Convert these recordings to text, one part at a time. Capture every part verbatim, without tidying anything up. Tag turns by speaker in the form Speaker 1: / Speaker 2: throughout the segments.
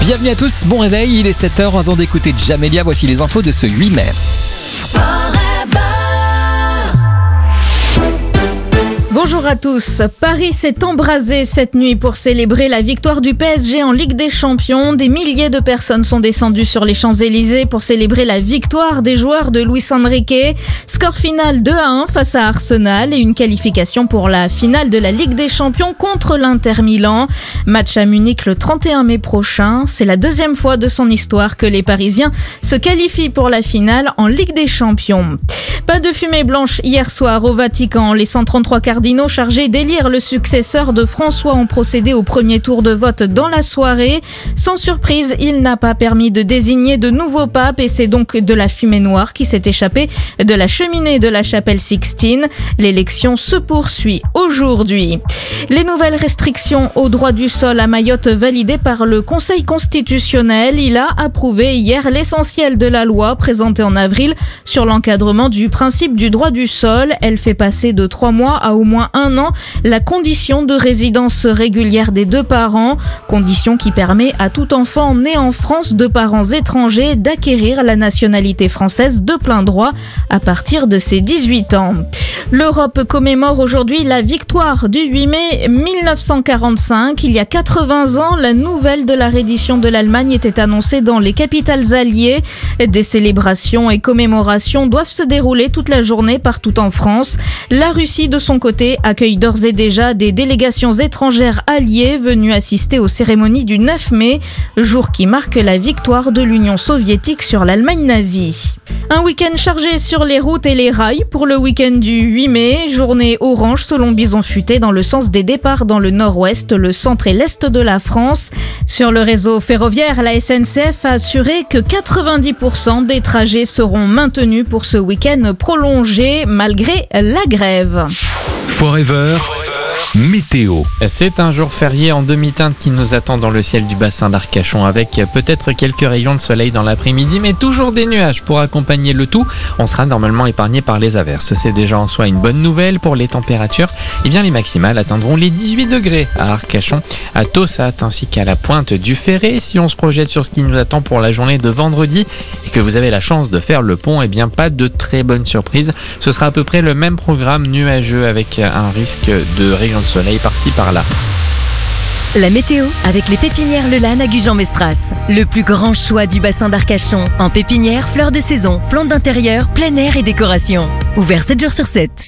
Speaker 1: Bienvenue à tous, bon réveil, il est sept heures. Avant d'écouter Jamelia, voici les infos de ce huit mai.
Speaker 2: Bonjour à tous. Paris s'est embrasé cette nuit pour célébrer la victoire du P S G en Ligue des Champions. Des milliers de personnes sont descendues sur les Champs-Élysées pour célébrer la victoire des joueurs de Luis Enrique. Score final deux à un face à Arsenal et une qualification pour la finale de la Ligue des Champions contre l'Inter Milan. Match à Munich le trente et un mai prochain. C'est la deuxième fois de son histoire que les Parisiens se qualifient pour la finale en Ligue des Champions. Pas de fumée blanche hier soir au Vatican. Les cent trente-trois cardinaux chargés d'élire le successeur de François ont procédé au premier tour de vote dans la soirée. Sans surprise, il n'a pas permis de désigner de nouveau pape et c'est donc de la fumée noire qui s'est échappée de la cheminée de la chapelle Sixtine. L'élection se poursuit aujourd'hui. Les nouvelles restrictions au droit du sol à Mayotte validées par le Conseil constitutionnel. Il a approuvé hier l'essentiel de la loi présentée en avril sur l'encadrement du principe du droit du sol. Elle fait passer de trois mois à au moins un an la condition de résidence régulière des deux parents, condition qui permet à tout enfant né en France de parents étrangers d'acquérir la nationalité française de plein droit à partir de ses dix-huit ans. L'Europe commémore aujourd'hui la victoire du huit mai mille neuf cent quarante-cinq. Il y a quatre-vingts ans, la nouvelle de la reddition de l'Allemagne était annoncée dans les capitales alliées. Des célébrations et commémorations doivent se dérouler toute la journée partout en France. La Russie, de son côté, accueille d'ores et déjà des délégations étrangères alliées venues assister aux cérémonies du neuf mai, jour qui marque la victoire de l'Union soviétique sur l'Allemagne nazie. Un week-end chargé sur les routes et les rails pour le week-end du huit mai. Journée orange selon Bison Futé dans le sens des départs dans le nord-ouest, le centre et l'est de la France. Sur le réseau ferroviaire, la S N C F a assuré que quatre-vingt-dix pour cent des trajets seront maintenus pour ce week-end prolongé malgré la grève.
Speaker 3: Forever. Météo.
Speaker 4: C'est un jour férié en demi-teinte qui nous attend dans le ciel du bassin d'Arcachon avec peut-être quelques rayons de soleil dans l'après-midi mais toujours des nuages pour accompagner le tout. On sera normalement épargné par les averses. C'est déjà en soi une bonne nouvelle pour les températures. Eh bien les maximales atteindront les dix-huit degrés à Arcachon, à Tossat ainsi qu'à la pointe du Ferré. Si on se projette sur ce qui nous attend pour la journée de vendredi et que vous avez la chance de faire le pont, eh bien pas de très bonne surprise. Ce sera à peu près le même programme nuageux avec un risque de rayons de soleil par-ci par-là.
Speaker 5: La météo avec les pépinières Lelanne à Gujan-Mestras. Le plus grand choix du bassin d'Arcachon. En pépinière, fleurs de saison, plantes d'intérieur, plein air et décoration. Ouvert sept jours sur sept.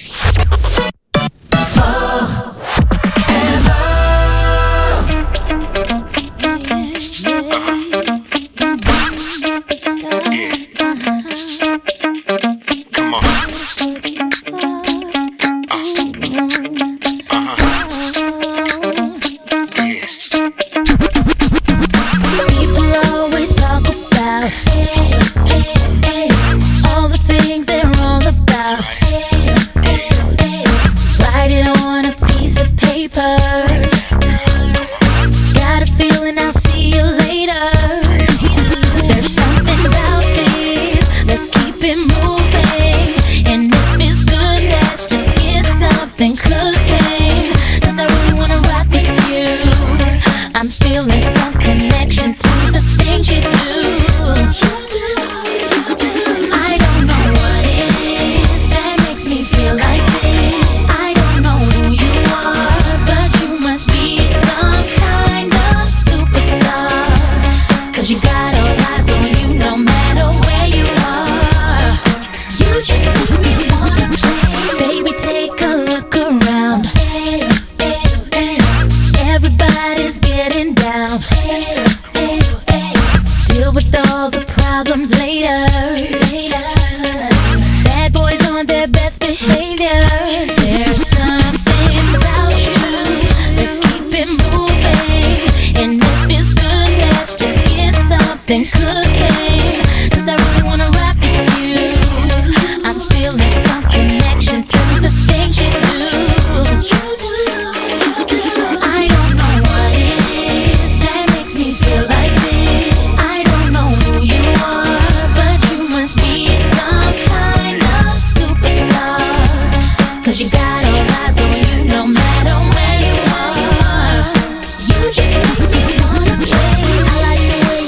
Speaker 6: Just make me wanna play. I like the way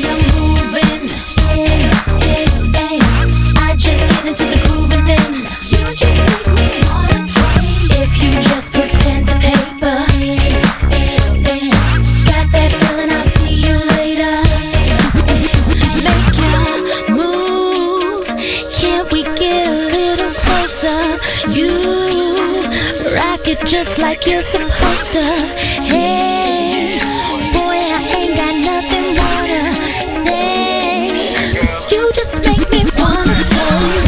Speaker 6: just like you're supposed to. Hey, boy, I ain't got nothing more to say, 'cause you just make me wanna play.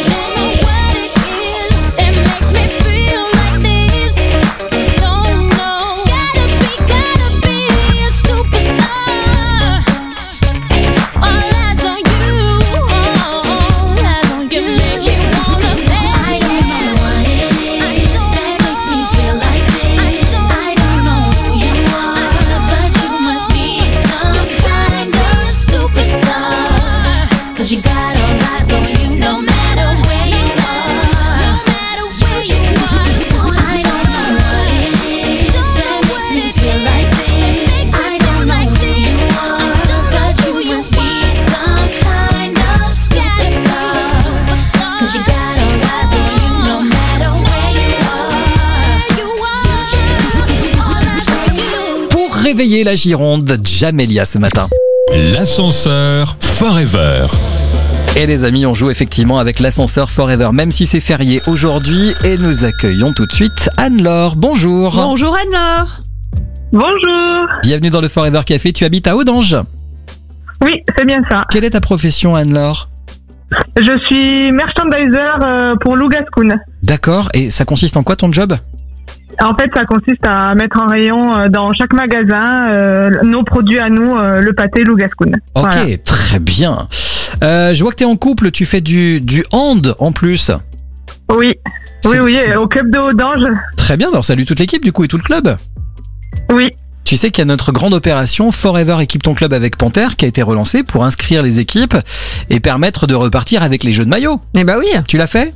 Speaker 1: Réveiller la Gironde, Jamelia ce matin.
Speaker 3: L'ascenseur Forever.
Speaker 1: Et les amis, on joue effectivement avec l'ascenseur Forever, même si c'est férié aujourd'hui. Et nous accueillons tout de suite Anne-Laure. Bonjour.
Speaker 7: Bonjour Anne-Laure.
Speaker 8: Bonjour.
Speaker 1: Bienvenue dans le Forever Café. Tu habites à Audange?
Speaker 8: Oui, c'est bien ça.
Speaker 1: Quelle est ta profession, Anne-Laure?
Speaker 8: Je suis merchandiser pour Lou Gascoun.
Speaker 1: D'accord. Et ça consiste en quoi ton job?
Speaker 8: En fait, ça consiste à mettre en rayon dans chaque magasin euh, nos produits à nous, euh, le pâté Lou Gascoun.
Speaker 1: Ok,
Speaker 8: Voilà.
Speaker 1: très bien. Euh, je vois que tu es en couple, tu fais du, du hand en plus.
Speaker 8: Oui,
Speaker 1: C'est-
Speaker 8: oui, oui,
Speaker 1: c'est-
Speaker 8: au club de Audange.
Speaker 1: Très bien, alors salut toute l'équipe du coup et tout le club.
Speaker 8: Oui,
Speaker 1: Tu sais qu'il y a notre grande opération Forever Équipe ton club avec Panthère qui a été relancée pour inscrire les équipes et permettre de repartir avec les jeux de maillot.
Speaker 7: Eh bah oui.
Speaker 1: Tu l'as fait?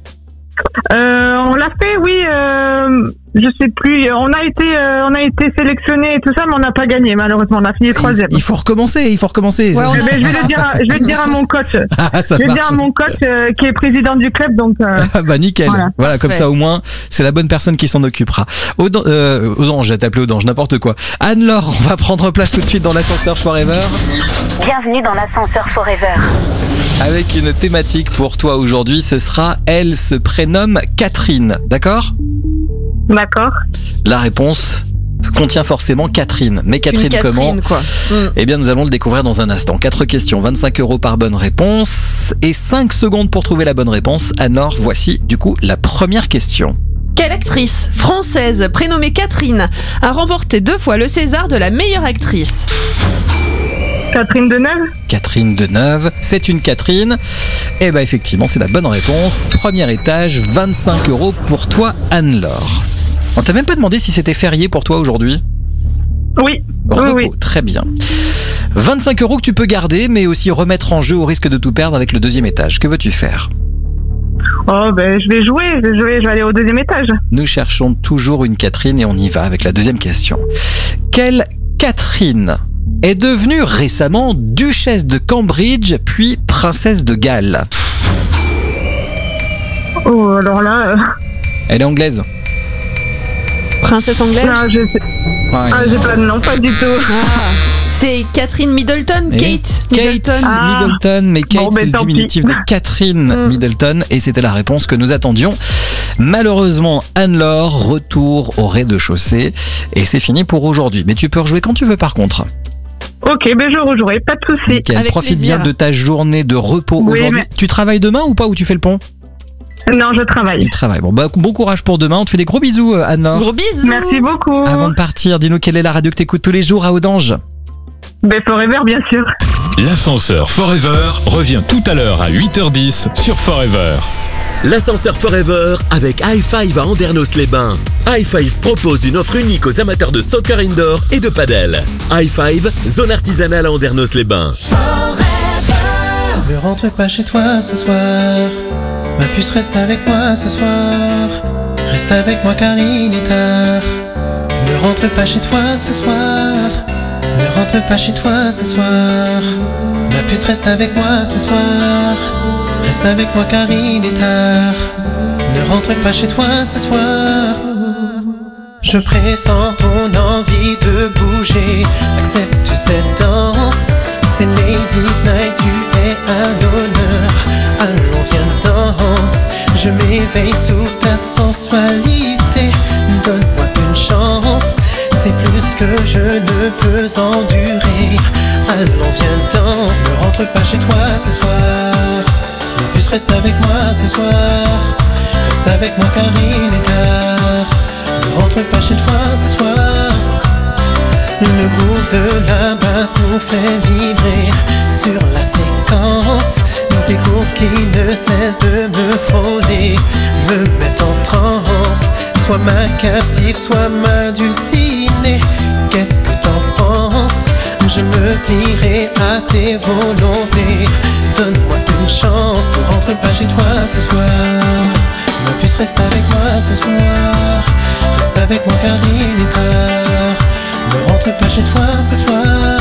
Speaker 8: euh, on l'a fait, oui. Euh, je sais plus. On a été, euh, on a été sélectionné et tout ça, mais on n'a pas gagné malheureusement. On a fini troisième.
Speaker 1: Il faut recommencer, il faut recommencer.
Speaker 7: Ouais, on
Speaker 8: Je
Speaker 7: a-
Speaker 8: vais, je vais le dire, à, je vais le dire à mon coach. Je
Speaker 1: Ah, ça
Speaker 8: vais le
Speaker 1: marche.
Speaker 8: dire à mon coach euh, qui est président du club, donc. Euh,
Speaker 1: Ah bah nickel. Voilà,
Speaker 8: Voilà.
Speaker 1: comme
Speaker 7: Parfait.
Speaker 1: ça au moins, c'est la bonne personne qui s'en occupera. Audan- euh, Audange, j'ai t'appelé Audange, n'importe quoi. Anne-Laure, on va prendre place tout de suite dans l'ascenseur Forever
Speaker 9: Bienvenue dans l'ascenseur Forever.
Speaker 1: avec une thématique pour toi aujourd'hui. Ce sera elle se prénomme Catherine, d'accord?
Speaker 8: D'accord.
Speaker 1: La réponse contient forcément Catherine. Mais Catherine,
Speaker 7: Une Catherine,
Speaker 1: comment?
Speaker 7: quoi. Mm.
Speaker 1: Eh bien, nous allons le découvrir dans un instant. Quatre questions, vingt-cinq euros par bonne réponse et cinq secondes pour trouver la bonne réponse. Anne-Laure, voici du coup la première question.
Speaker 7: Quelle actrice française prénommée Catherine a remporté deux fois le César de la meilleure actrice?
Speaker 8: Catherine Deneuve.
Speaker 1: Catherine Deneuve, c'est une Catherine. Eh bien, effectivement, c'est la bonne réponse. Premier étage, vingt-cinq euros pour toi, Anne-Laure. On t'a même pas demandé si c'était férié pour toi aujourd'hui?
Speaker 8: Oui. Oui,
Speaker 1: Repos,
Speaker 8: oui.
Speaker 1: très bien. vingt-cinq euros que tu peux garder, mais aussi remettre en jeu au risque de tout perdre avec le deuxième étage. Que veux-tu faire?
Speaker 8: Oh, ben, je vais jouer, je vais jouer, je vais aller au deuxième étage.
Speaker 1: Nous cherchons toujours une Catherine et on y va avec la deuxième question. Quelle Catherine est devenue récemment duchesse de Cambridge puis princesse de Galles?
Speaker 8: Oh, alors là, euh,
Speaker 1: Elle est anglaise.
Speaker 7: Princesse anglaise?
Speaker 8: là, je sais.
Speaker 1: Ouais.
Speaker 8: Ah, j'ai pas de nom, pas du tout.
Speaker 7: Ah, c'est Catherine Middleton,
Speaker 1: Eh,
Speaker 7: Kate
Speaker 1: Kate
Speaker 7: Middleton.
Speaker 8: Ah.
Speaker 1: Middleton, mais Kate
Speaker 8: Bon, ben,
Speaker 1: c'est le
Speaker 8: tant
Speaker 1: diminutif
Speaker 8: pis.
Speaker 1: de Catherine
Speaker 7: Mm.
Speaker 1: Middleton et c'était la réponse que nous attendions. Malheureusement, Anne-Laure, retour au rez-de-chaussée et c'est fini pour aujourd'hui. Mais tu peux rejouer quand tu veux par contre.
Speaker 8: Ok, ben je rejouerai, pas de souci.
Speaker 1: Nickel.
Speaker 7: Avec
Speaker 1: Profite
Speaker 7: plaisir.
Speaker 1: bien de ta journée de repos
Speaker 8: Oui,
Speaker 1: aujourd'hui.
Speaker 8: mais-
Speaker 1: Tu travailles demain ou pas ou tu fais le pont?
Speaker 8: Non, je travaille.
Speaker 1: Tu travailles. Bon, bah, bon courage pour demain. On te fait des gros bisous, euh, Anne-Laure.
Speaker 7: Gros bisous.
Speaker 8: Merci beaucoup.
Speaker 1: Avant de partir, dis-nous quelle est la radio que t'écoutes tous les jours à Audange.
Speaker 8: Ben Forever, bien sûr.
Speaker 3: L'ascenseur Forever revient tout à l'heure à huit heures dix sur Forever.
Speaker 10: L'ascenseur Forever avec High Five à Andernos-les-Bains. High Five propose une offre unique aux amateurs de soccer indoor et de padel. High Five, zone artisanale à Andernos-les-Bains.
Speaker 11: Ne rentre pas chez toi ce soir. Ma puce reste avec moi ce soir. Reste avec moi car il est tard. Ne rentre pas chez toi ce soir. Ne rentre pas chez toi ce soir. Ma puce reste avec moi ce soir. Reste avec moi car il est tard. Ne rentre pas chez toi ce soir. Je pressens ton envie de bouger. Accepte cette danse. C'est Ladies Night, tu es à l'honneur. Allons viens danse. Je m'éveille sous ta sensualité. veux endurer. Allons viens danse, ne rentre pas chez toi ce soir. Ne plus reste avec moi ce soir. Reste avec moi car il est tard. Ne rentre pas chez toi ce soir. Le groove de la basse nous fait vibrer sur la séquence. Des groupes qui ne cessent de me frôler, me mettent en transe. Sois ma captive, sois ma dulcinée. Qu'est-ce que t'en penses? Je me plierai à tes volontés. Donne-moi une chance, ne rentre pas chez toi ce soir. Ma puce reste avec moi ce soir. Reste avec moi car il est tard. Ne rentre pas chez toi ce soir.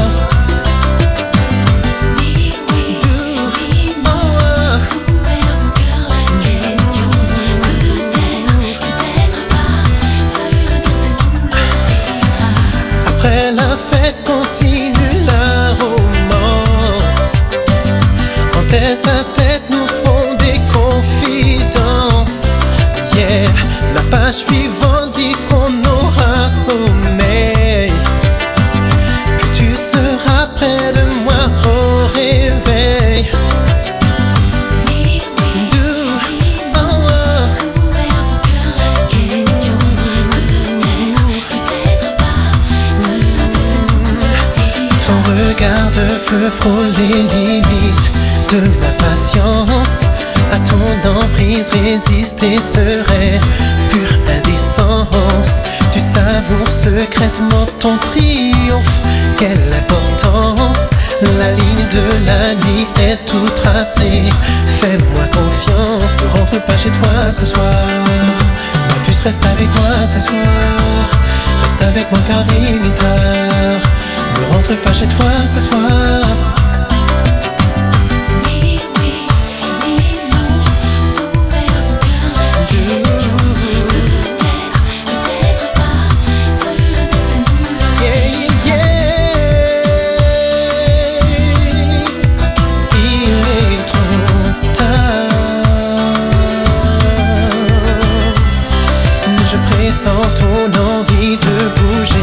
Speaker 11: Après la fête continue la romance. En tête à tête nous ferons des confidences. Yeah, la page suivante dit qu'on aura sommeil. Que tu seras près de moi au réveil. Regard de feu frôle les limites de ma patience. À ton emprise résister serait pure indécence. Tu savoures secrètement ton triomphe. Quelle importance! La ligne de la nuit est tout tracée. Fais-moi confiance, ne rentre pas chez toi ce soir. Ma puce reste avec moi ce soir. Reste avec moi car il est tard. Ne rentre pas chez toi ce soir. Oui, oui, oui, non. S'ouvert mon cœur, la question. Peut-être, peut-être pas. Seul le destin nous le dit. Yeah, yeah. Il est trop tard. Je pressens ton envie de bouger.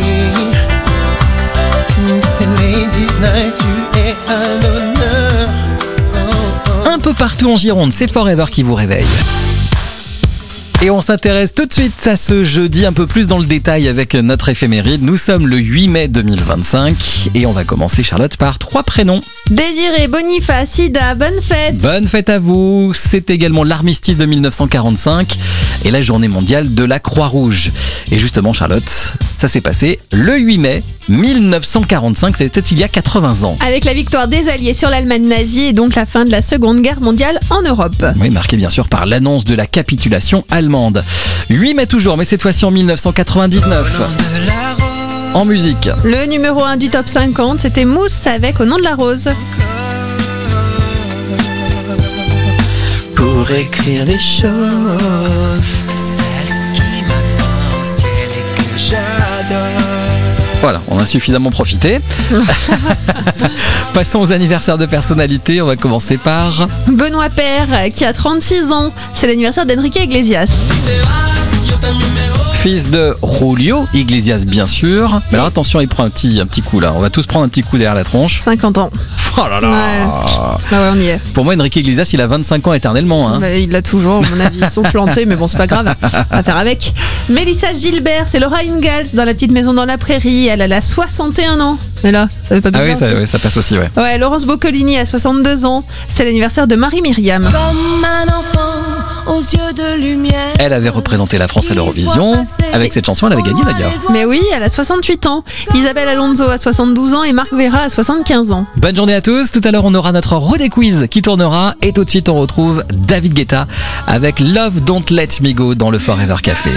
Speaker 11: C'est Ladies Night, tu es à l'honneur. Oh, oh.
Speaker 1: Un peu partout en Gironde, c'est Forever qui vous réveille. Et on s'intéresse tout de suite à ce jeudi un peu plus dans le détail avec notre éphéméride. Nous sommes le huit mai deux mille vingt-cinq et on va commencer, Charlotte, par trois prénoms.
Speaker 7: Désiré, Boniface, Ida, bonne fête.
Speaker 1: Bonne fête à vous. C'est également l'armistice de mille neuf cent quarante-cinq et la journée mondiale de la Croix-Rouge. Et justement, Charlotte, ça s'est passé le huit mai mille neuf cent quarante-cinq, c'était il y a quatre-vingts ans.
Speaker 7: Avec la victoire des Alliés sur l'Allemagne nazie et donc la fin de la Seconde Guerre mondiale en Europe.
Speaker 1: Oui, marqué bien sûr par l'annonce de la capitulation allemande. huit mai toujours, mais cette fois-ci en mille neuf cent quatre-vingt-dix-neuf. En musique.
Speaker 7: Le numéro un du top cinquante, c'était Mousse avec Au nom de la rose.
Speaker 11: Pour écrire des choses, celle qui m'attend au ciel et que j'adore.
Speaker 1: Voilà, on a suffisamment profité. Passons aux anniversaires de personnalités. On va commencer par
Speaker 7: Benoît Paire, qui a trente-six ans. C'est l'anniversaire d'Enrique Iglesias.
Speaker 1: Fils de Julio Iglesias, bien sûr. Mais alors attention, il prend un petit, un petit coup là. On va tous prendre un petit coup derrière la tronche.
Speaker 7: cinquante ans.
Speaker 1: Oh là là.
Speaker 7: Ouais. Bah ouais, on y est.
Speaker 1: Pour moi, Enrique Iglesias, il a vingt-cinq ans éternellement. Hein.
Speaker 7: Bah, il l'a toujours, à mon avis. Ils sont plantés, mais bon, c'est pas grave. À faire avec. Mélissa Gilbert, c'est Laura Ingalls dans La petite maison dans la prairie. Elle, elle a soixante et un ans. Mais là, ça veut pas bien.
Speaker 1: Ah oui ça, oui, ça passe aussi, ouais.
Speaker 7: Ouais, Laurence Boccolini a soixante-deux ans. C'est l'anniversaire de Marie-Myriam.
Speaker 6: Comme un enfant aux yeux de lumière.
Speaker 1: Elle avait représenté la France à l'Eurovision. Avec cette chanson, elle avait gagné d'ailleurs.
Speaker 7: Mais oui, elle a soixante-huit ans. Isabelle Alonso a soixante-douze ans et Marc Vera a soixante-quinze ans.
Speaker 1: Bonne journée à tous. Tout à l'heure, on aura notre Rodé Quiz qui tournera. Et tout de suite, on retrouve David Guetta avec Love Don't Let Me Go dans le Forever Café.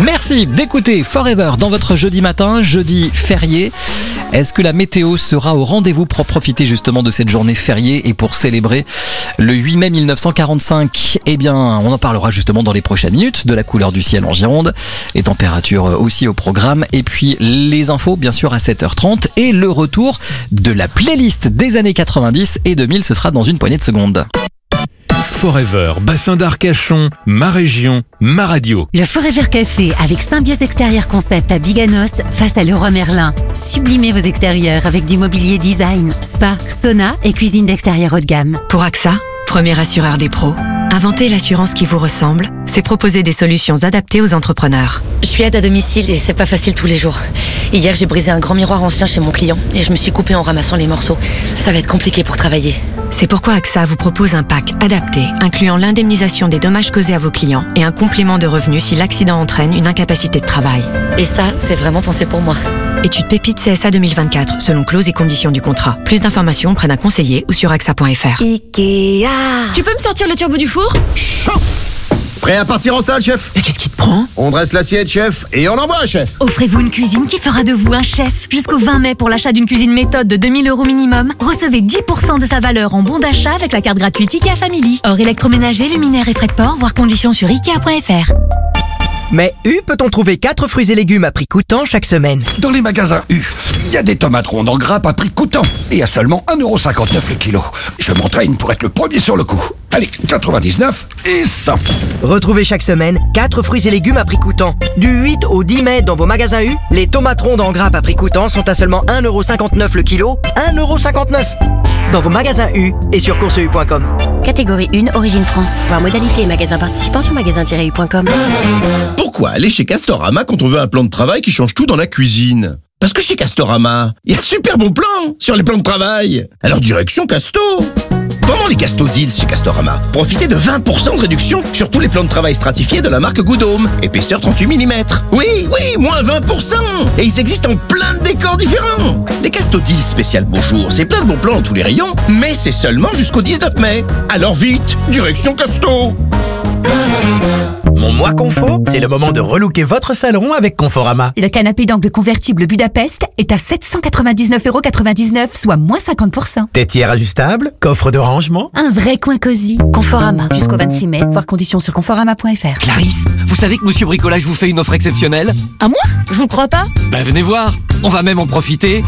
Speaker 1: Merci d'écouter Forever dans votre jeudi matin, jeudi férié. Est-ce que la météo sera au rendez-vous pour profiter justement de cette journée fériée et pour célébrer le huit mai mille neuf cent quarante-cinq? Eh bien, on en parlera justement dans les prochaines minutes, de la couleur du ciel en Gironde, les températures aussi au programme, et puis les infos bien sûr à sept heures trente et le retour de la playlist des années quatre-vingt-dix et deux mille, ce sera dans une poignée de secondes.
Speaker 3: Forever, Bassin d'Arcachon, ma région, ma radio.
Speaker 5: Le Forever Café avec Symbiose Extérieur Concept à Biganos face à Leroy Merlin. Sublimez vos extérieurs avec du mobilier design, spa, sauna et cuisine d'extérieur haut de gamme.
Speaker 12: Pour AXA, premier assureur des pros, inventer l'assurance qui vous ressemble, c'est proposer des solutions adaptées aux entrepreneurs.
Speaker 13: Je suis aide à domicile et c'est pas facile tous les jours. Hier, j'ai brisé un grand miroir ancien chez mon client et je me suis coupée en ramassant les morceaux. Ça va être compliqué pour travailler.
Speaker 12: C'est pourquoi AXA vous propose un pack adapté, incluant l'indemnisation des dommages causés à vos clients et un complément de revenus si l'accident entraîne une incapacité de travail.
Speaker 13: Et ça, c'est vraiment pensé pour moi.
Speaker 12: Étude Pépite C S A deux mille vingt-quatre, selon clauses et conditions du contrat. Plus d'informations auprès d'un conseiller ou sur axa point f r.
Speaker 5: Ikea.
Speaker 12: Tu peux me sortir le turbo du four ?
Speaker 14: Prêt à partir en salle, chef?
Speaker 12: Mais qu'est-ce qui te prend?
Speaker 14: On dresse l'assiette, chef, et on envoie, chef.
Speaker 5: Offrez-vous une cuisine qui fera de vous un chef. Jusqu'au vingt mai, pour l'achat d'une cuisine méthode de deux mille euros minimum, recevez dix pour cent de sa valeur en bon d'achat avec la carte gratuite Ikea Family. Hors électroménager, luminaire et frais de port, voir conditions sur ikea point f r.
Speaker 15: Mais U peut-on trouver quatre fruits et légumes à prix coûtant chaque semaine?
Speaker 16: Dans les magasins U, il y a des tomates rondes en grappe à prix coûtant et à seulement un euro cinquante-neuf le kilo. Je m'entraîne pour être le premier sur le coup. Allez, quatre-vingt-dix-neuf et cent.
Speaker 15: Retrouvez chaque semaine quatre fruits et légumes à prix coûtant. Du huit au dix mai dans vos magasins U, les tomates rondes en grappe à prix coûtant sont à seulement un euro cinquante-neuf le kilo. un euro cinquante-neuf dans vos magasins U et sur course u point com.
Speaker 17: Catégorie un, Origine France. Voir modalité et magasins participants sur magasin tiret u point com.
Speaker 14: Pourquoi aller chez Castorama quand on veut un plan de travail qui change tout dans la cuisine? Parce que chez Castorama, il y a de super bons plans sur les plans de travail. Alors direction Casto. Pendant les Casto Deals chez Castorama, profitez de vingt pour cent de réduction sur tous les plans de travail stratifiés de la marque Goodhome. Épaisseur trente-huit millimètres. Oui, oui, moins vingt pour cent. Et ils existent en plein de décors différents. Les Casto Deals spécial Bonjour, c'est plein de bons plans dans tous les rayons, mais c'est seulement jusqu'au dix-neuf mai. Alors vite, direction Casto.
Speaker 18: Mon mois confort, c'est le moment de relooker votre salon avec Conforama.
Speaker 5: Le canapé d'angle convertible Budapest est à sept cent quatre-vingt-dix-neuf euros quatre-vingt-dix-neuf, soit moins cinquante pour cent.
Speaker 18: Tétière ajustable, coffre de rangement.
Speaker 5: Un vrai coin cosy. Conforama, jusqu'au vingt-six mai, voir conditions sur conforama point f r.
Speaker 19: Clarisse, vous savez que Monsieur Bricolage vous fait une offre exceptionnelle?
Speaker 5: À moi? Je vous crois pas.
Speaker 19: Ben venez voir, on va même en profiter.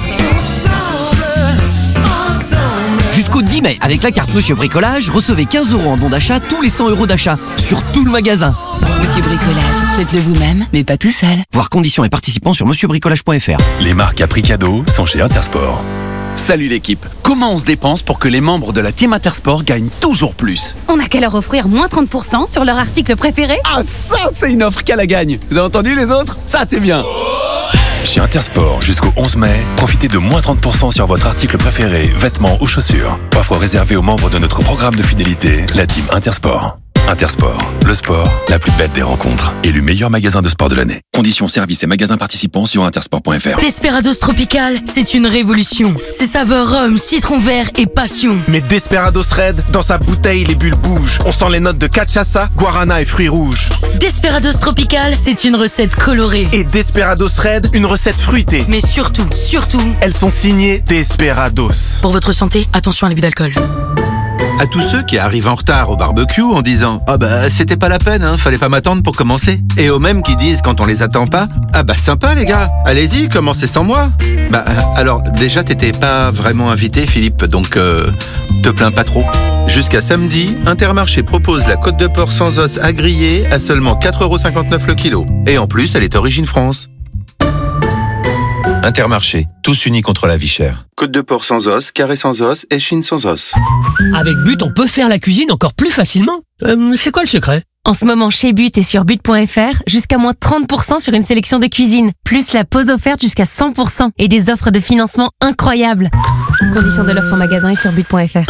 Speaker 19: Jusqu'au dix mai, avec la carte Monsieur Bricolage, recevez quinze euros en bon d'achat tous les cent euros d'achat sur tout le magasin.
Speaker 5: Monsieur Bricolage, faites-le vous-même, mais pas tout seul.
Speaker 19: Voir conditions et participants sur monsieur bricolage point f r.
Speaker 3: Les marques à prix cadeau sont chez Intersport.
Speaker 20: Salut l'équipe. Comment on se dépense pour que les membres de la team Intersport gagnent toujours plus?
Speaker 21: On n'a qu'à leur offrir moins trente pour cent sur leur article préféré.
Speaker 20: Ah ça, c'est une offre qu'à la gagne. Vous avez entendu les autres? Ça, c'est bien.
Speaker 3: Chez Intersport, jusqu'au onze mai, profitez de moins trente pour cent sur votre article préféré, vêtements ou chaussures. Offre réservée aux membres de notre programme de fidélité, la team Intersport. Intersport, le sport, la plus belle des rencontres. Élu meilleur magasin de sport de l'année. Conditions, services et magasins participants sur intersport point f r.
Speaker 22: Desperados Tropical, c'est une révolution. Ses saveurs rhum, citron vert et passion.
Speaker 23: Mais Desperados Red, dans sa bouteille, les bulles bougent. On sent les notes de cachaça, guarana et fruits rouges.
Speaker 22: Desperados Tropical, c'est une recette colorée.
Speaker 23: Et Desperados Red, une recette fruitée.
Speaker 22: Mais surtout, surtout,
Speaker 23: elles sont signées Desperados.
Speaker 22: Pour votre santé, attention à l'abus d'alcool.
Speaker 24: À tous ceux qui arrivent en retard au barbecue en disant « Ah bah c'était pas la peine, hein, fallait pas m'attendre pour commencer ». Et aux mêmes qui disent quand on les attend pas « Ah bah sympa les gars, allez-y, commencez sans moi ». Bah alors déjà t'étais pas vraiment invité Philippe, donc euh, te plains pas trop. Jusqu'à samedi, Intermarché propose la côte de porc sans os à griller à seulement quatre euros cinquante-neuf le kilo. Et en plus, elle est origine France. Intermarché, tous unis contre la vie chère. Côte de porc sans os, carré sans os, échine sans os.
Speaker 25: Avec But, on peut faire la cuisine encore plus facilement. Euh, c'est quoi le secret?
Speaker 12: En ce moment, chez But et sur but point f r, jusqu'à moins trente pour cent sur une sélection de cuisine, plus la pause offerte jusqu'à cent pour cent et des offres de financement incroyables. Conditions de l'offre en magasin et sur but point f r.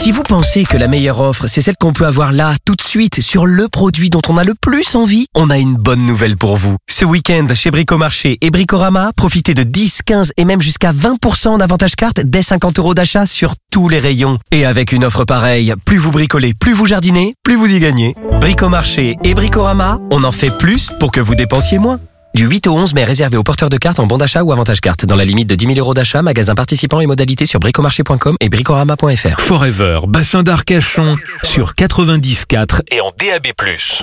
Speaker 2: Si vous pensez que la meilleure offre, c'est celle qu'on peut avoir là, tout de suite, sur le produit dont on a le plus envie, on a une bonne nouvelle pour vous. Ce week-end, chez Bricomarché et Bricorama, profitez de dix, quinze et même jusqu'à vingt pour cent d'avantage carte dès cinquante euros d'achat sur tous les rayons. Et avec une offre pareille, plus vous bricolez, plus vous jardinez, plus vous y gagnez. Bricomarché et Bricorama, on en fait plus pour que vous dépensiez moins. Du huit au onze mai, réservé aux porteurs de cartes en bon d'achat ou avantage carte. Dans la limite de dix mille euros d'achat, magasin participant et modalités sur bricomarché point com et bricorama point f r.
Speaker 4: Forever, bassin d'Arcachon, sur quatre-vingt-dix virgule quatre et en D A B plus.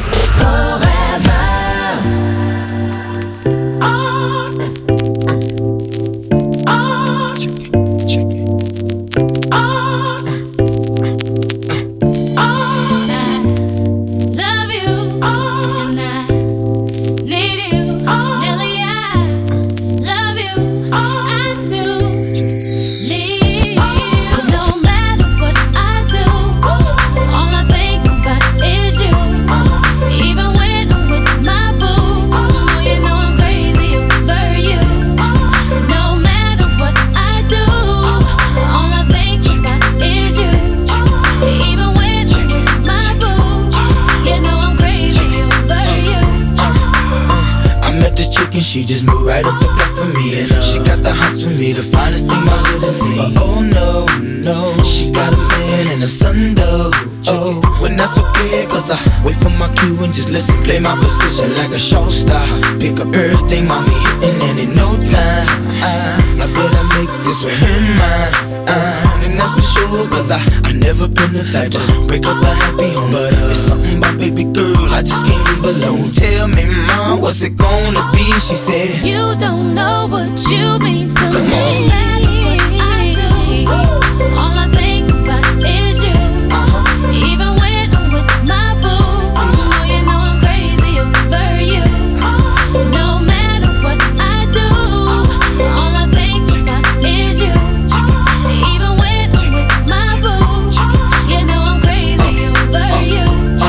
Speaker 8: She just moved right up the block for me, and uh, she got the hots for me, the finest thing my hood has seen. But oh no, no, she got a man and a son though. Oh, when that's okay, cause I wait for my cue and just listen, play my position like a show star. Pick up everything, mommy hitting, and in no time, I, I better make this with her mine. Uh, and that's for sure, cause I, I never been the type to break up a happy home. But uh, it's something about baby girl, I just can't leave alone. Tell me, mom, what's it gonna be? She said,
Speaker 6: you don't know what you mean to
Speaker 8: Come
Speaker 6: me.
Speaker 8: on.
Speaker 6: I do. All I think about is you. Uh-huh. Even when I'm with my boo, oh, you know I'm crazy over you. No matter what I do, all I think about is you. Even when I'm with my boo, you know I'm crazy over you.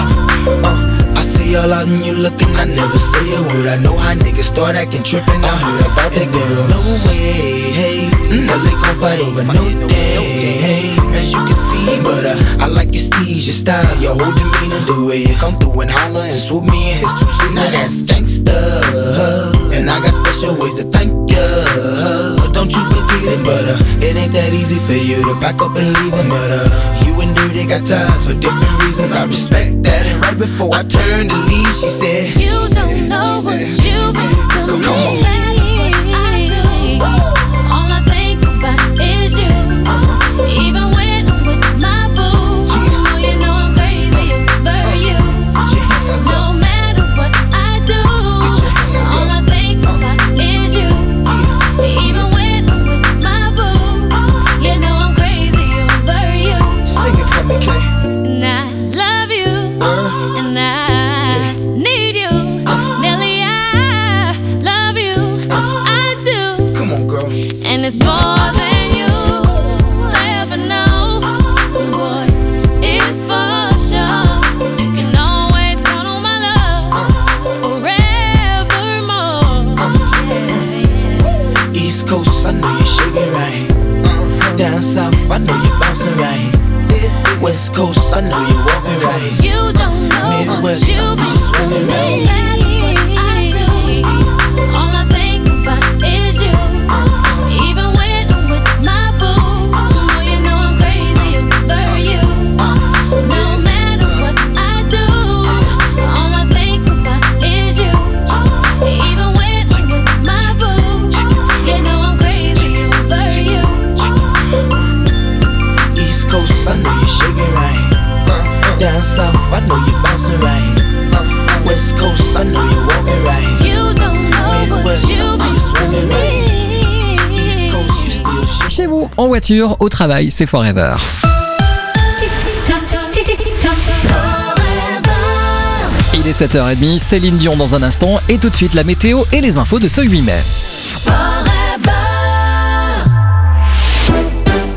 Speaker 8: I see y'all out and you looking, I never say a word. I know how niggas start acting trippin'. I heard about that girl. No way, hey. Now they gon' fight over no day, hey. As you can see, but uh, I like your steez, your style, your whole demeanor, the way you come through and holler and swoop me in his two seat. Now that's gangsta, and I got special ways to thank ya. Don't you forget it, but uh, it ain't that easy for you to back up and leave him. But uh, you and Dirty got ties for different reasons. I respect that. And right before I turned to leave, she said,
Speaker 6: you don't know what you mean to me. I do. All I think about is you. Even when I'm with my boo, oh, you know I'm crazy over you. No matter what I do, all I think about is you. Even when I'm with my boo, you know I'm crazy over you.
Speaker 8: Sing it for me, Kay.
Speaker 6: And I love you, and I need you. Nelly, I love you, I do.
Speaker 8: Come on, girl.
Speaker 6: And it's more than you'll ever know. Boy, it's for sure. You can always count on my love forevermore. Yeah, yeah.
Speaker 8: East Coast, I know you shaking right. Down south, I know you bouncing right. West Coast, I know you walking right.
Speaker 6: You don't know
Speaker 8: Midwest,
Speaker 6: what you
Speaker 8: I see you
Speaker 6: mean
Speaker 8: swinging
Speaker 6: to
Speaker 8: right.
Speaker 6: me. I do. All I think about is you. Even when I'm with my boo, oh, you know I'm crazy over you. No matter what I do, all I think about is you. Even when I'm with my boo, you know I'm crazy over you.
Speaker 8: East Coast, I know you shaking right. Down south, I know you bouncing right. West Coast, I know you walking right.
Speaker 6: You don't know what
Speaker 8: Midwest,
Speaker 6: you
Speaker 8: I see you
Speaker 6: mean
Speaker 8: swinging
Speaker 6: to
Speaker 8: right.
Speaker 6: me.
Speaker 8: East Coast, you still shaking.
Speaker 1: Chez vous, en voiture, au travail, c'est Forever. Il est sept heures trente, Céline Dion dans un instant, et tout de suite la météo et les infos de ce huit mai.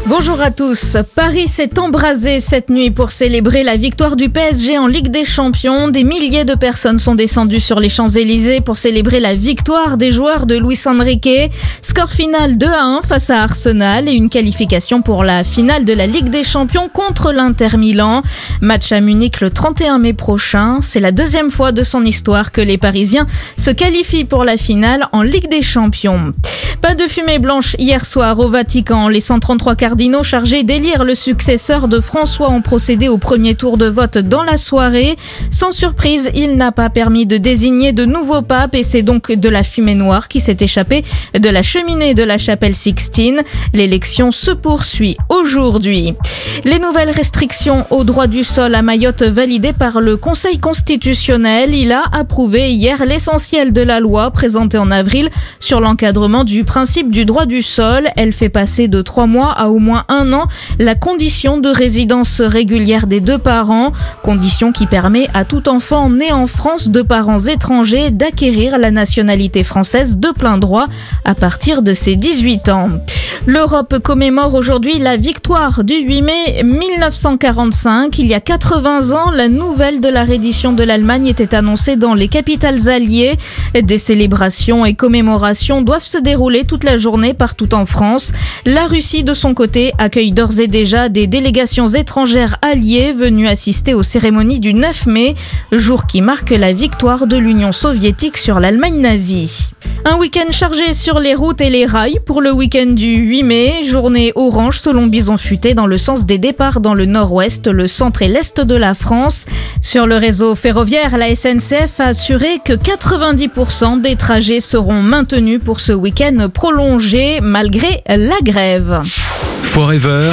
Speaker 7: Bonjour à tous. Paris s'est embrasé cette nuit pour célébrer la victoire du P S G en Ligue des Champions. Des milliers de personnes sont descendues sur les Champs-Élysées pour célébrer la victoire des joueurs de Luis Enrique. Score final deux à un face à Arsenal et une qualification pour la finale de la Ligue des Champions contre l'Inter Milan. Match à Munich le trente et un mai prochain. C'est la deuxième fois de son histoire que les Parisiens se qualifient pour la finale en Ligue des Champions. Pas de fumée blanche hier soir au Vatican. Les cent trente-trois cardinaux chargés d'élire le successeur de François ont procédé au premier tour de vote dans la soirée. Sans surprise, il n'a pas permis de désigner de nouveau pape et c'est donc de la fumée noire qui s'est échappée de la cheminée de la chapelle Sixtine. L'élection se poursuit aujourd'hui. Les nouvelles restrictions au droit du sol à Mayotte validées par le Conseil constitutionnel. Il a approuvé hier l'essentiel de la loi présentée en avril sur l'encadrement du principe du droit du sol. Elle fait passer de trois mois à au moins un an la condition de résidence régulière des deux parents, condition qui permet à tout enfant né en France de parents étrangers d'acquérir la nationalité française de plein droit à partir de ses dix-huit ans. L'Europe commémore aujourd'hui la victoire du huit mai mille neuf cent quarante-cinq. Il y a quatre-vingts ans, la nouvelle de la reddition de l'Allemagne était annoncée dans les capitales alliées. Des célébrations et commémorations doivent se dérouler toute la journée partout en France. La Russie, de son côté, accueille d'ores et déjà des délégations étrangères alliées venues assister aux cérémonies du neuf mai, jour qui marque la victoire de l'Union soviétique sur l'Allemagne nazie. Un week-end chargé sur les routes et les rails pour le week-end du huit mai. Journée orange selon Bison Futé dans le sens des départs dans le nord-ouest, le centre et l'est de la France. Sur le réseau ferroviaire, la S N C F a assuré que quatre-vingt-dix pour cent des trajets seront maintenus pour ce week-end prolongé malgré la grève.
Speaker 4: Forever.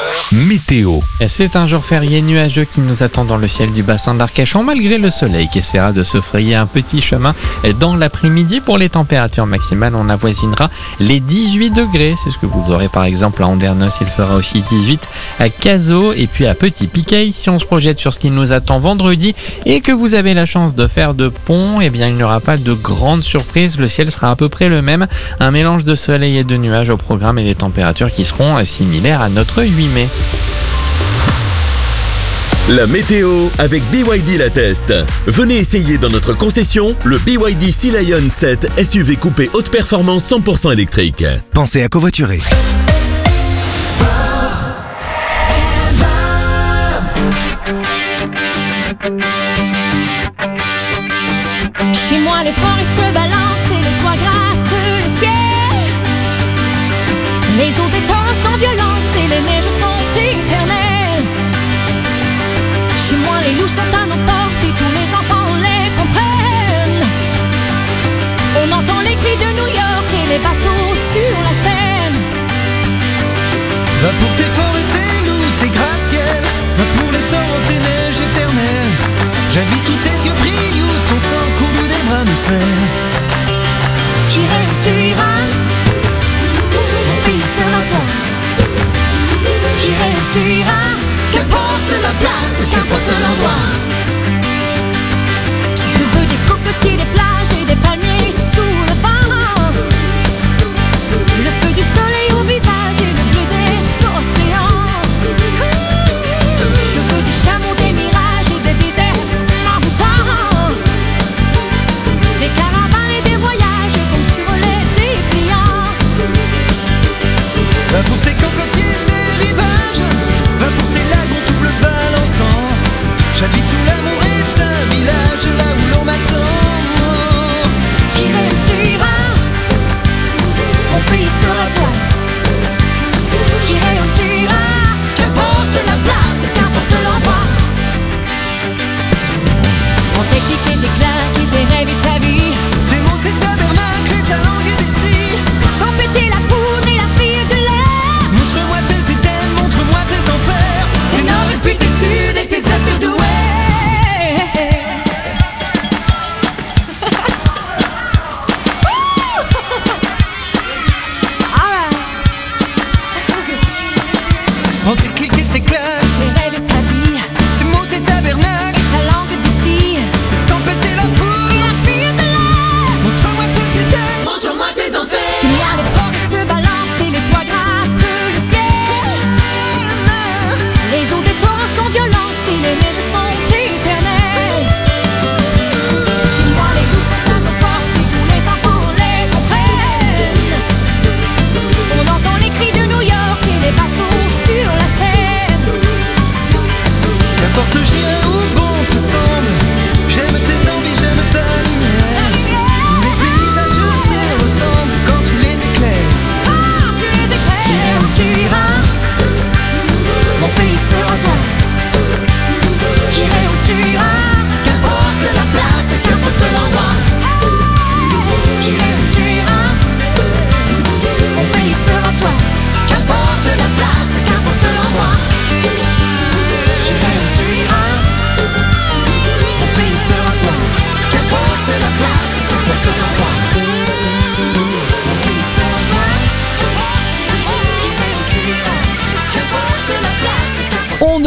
Speaker 4: Météo.
Speaker 9: C'est un jour férié nuageux qui nous attend dans le ciel du bassin d'Arcachon, malgré le soleil qui essaiera de se frayer un petit chemin dans l'après-midi. Pour les températures maximales, on avoisinera les dix-huit degrés. C'est ce que vous aurez par exemple à Andernos. Il fera aussi dix-huit à Cazaux et puis à Petit-Piquet. Si on se projette sur ce qui nous attend vendredi et que vous avez la chance de faire de pont, eh bien il n'y aura pas de grande surprise. Le ciel sera à peu près le même. Un mélange de soleil et de nuages au programme et des températures qui seront similaires à notre huit mai.
Speaker 10: La météo avec B Y D La Test. Venez essayer dans notre concession le B Y D Sea Lion sept S U V coupé haute performance cent pour cent électrique.
Speaker 11: Pensez à covoiturer.
Speaker 6: Chez moi, les forêts se balancent et les toits grattent le ciel. Les eaux des torrents sont violentes et les neiges sont éternelles. Chez moi, les loups sont à nos portes et tous les enfants les comprennent. On entend les cris de New York et les bateaux sur la Seine.
Speaker 8: Va pour tes forêts, tes loups, tes gratte-ciel. Va pour les torrents, tes neiges éternelles. J'habite où tes yeux brillent, où ton sang coule, où des bras me serrent.
Speaker 6: J'irai où tu iras, mon pays sera toi. J'irai où tu iras, qu'importe la place, qu'importe l'endroit. Je veux des cocotiers, des plages et des palmiers sous le vent. Le feu du soleil au visage et le bleu des sources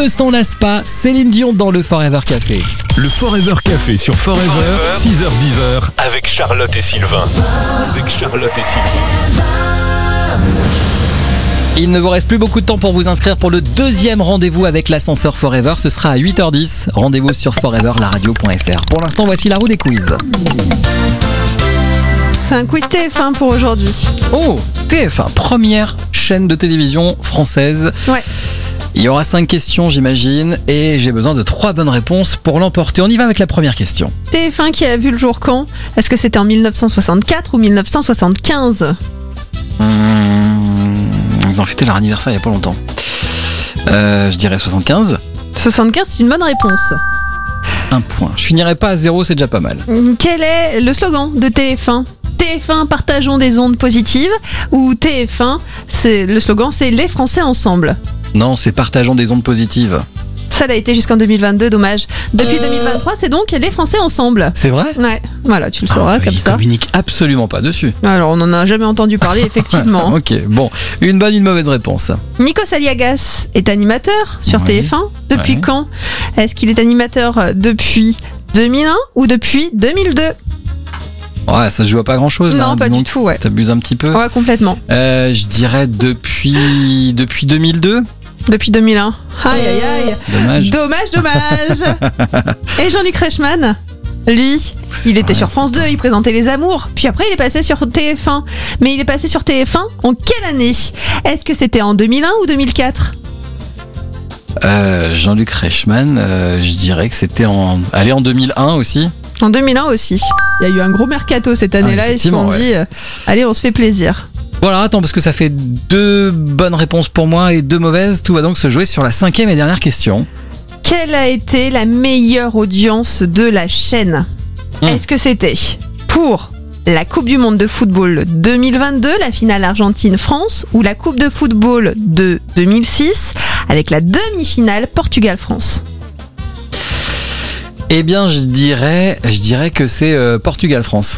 Speaker 1: ne s'en lasse pas, Céline Dion dans le Forever Café.
Speaker 4: Le Forever Café sur Forever, six heures dix heures, avec Charlotte et Sylvain. Avec Charlotte et Sylvain.
Speaker 1: Il ne vous reste plus beaucoup de temps pour vous inscrire pour le deuxième rendez-vous avec l'ascenseur Forever. Ce sera à huit heures dix. Rendez-vous sur forever la radio point f r. Pour l'instant, voici la roue des quiz.
Speaker 11: C'est un quiz T F un pour aujourd'hui.
Speaker 1: Oh, T F un, première chaîne de télévision française.
Speaker 11: Ouais.
Speaker 1: Il y aura cinq questions, j'imagine, et j'ai besoin de trois bonnes réponses pour l'emporter. On y va avec la première question.
Speaker 11: T F un qui a vu le jour quand ? Est-ce que c'était en mille neuf cent soixante-quatre ou mille neuf cent soixante-quinze ?
Speaker 1: Mmh, ils ont fêté leur anniversaire il y a pas longtemps. Euh, je dirais soixante-quinze.
Speaker 11: soixante-quinze, c'est une bonne réponse.
Speaker 1: Un point. Je finirai pas à zéro, c'est déjà pas mal.
Speaker 11: Quel est le slogan de T F un ? T F un, partageons des ondes positives, ou T F un, c'est, le slogan c'est les Français ensemble.
Speaker 1: Non, c'est partageons des ondes positives.
Speaker 11: Ça l'a été jusqu'en deux mille vingt-deux, dommage. Depuis deux mille vingt-trois, c'est donc les Français ensemble.
Speaker 1: C'est vrai ?
Speaker 11: Ouais, voilà, tu le sauras
Speaker 1: ah,
Speaker 11: comme
Speaker 1: ils
Speaker 11: ça.
Speaker 1: Ils communiquent absolument pas dessus.
Speaker 11: Alors, on n'en a jamais entendu parler, effectivement.
Speaker 1: Ok, bon, une bonne, une mauvaise réponse.
Speaker 11: Nikos Aliagas est animateur sur
Speaker 1: ouais.
Speaker 11: T F un. Depuis ouais. quand ? Est-ce qu'il est animateur depuis deux mille un ou depuis deux mille deux ?
Speaker 1: Ouais, ça se joue à pas grand chose.
Speaker 11: Non,
Speaker 1: là,
Speaker 11: pas du tout, ouais.
Speaker 1: T'abuses un petit peu.
Speaker 11: Ouais, complètement.
Speaker 1: Euh, je dirais depuis, depuis deux mille deux.
Speaker 11: Depuis deux mille un. Aïe, aïe, aïe.
Speaker 1: Dommage.
Speaker 11: Dommage, dommage. Et Jean-Luc Reichmann, lui, il était ouais, sur France deux, il présentait Les Amours. Puis après, il est passé sur T F un. Mais il est passé sur T F un en quelle année ? Est-ce que c'était en deux mille un ou deux mille quatre ?
Speaker 1: euh, Jean-Luc Reichmann, euh, je dirais que c'était en... Allez, en deux mille un aussi.
Speaker 11: En deux mille un aussi. Il y a eu un gros mercato cette année-là. Ah, ils se sont ouais. dit, euh, allez, on se fait plaisir.
Speaker 1: Voilà, attends, parce que ça fait deux bonnes réponses pour moi et deux mauvaises. Tout va donc se jouer sur la cinquième et dernière question.
Speaker 11: Quelle a été la meilleure audience de la chaîne ? mmh. Est-ce que c'était pour la Coupe du Monde de football deux mille vingt-deux, la finale Argentine-France, ou la Coupe de football de deux mille six, avec la demi-finale Portugal-France ?
Speaker 1: Eh bien, je dirais, je dirais que c'est euh, Portugal-France.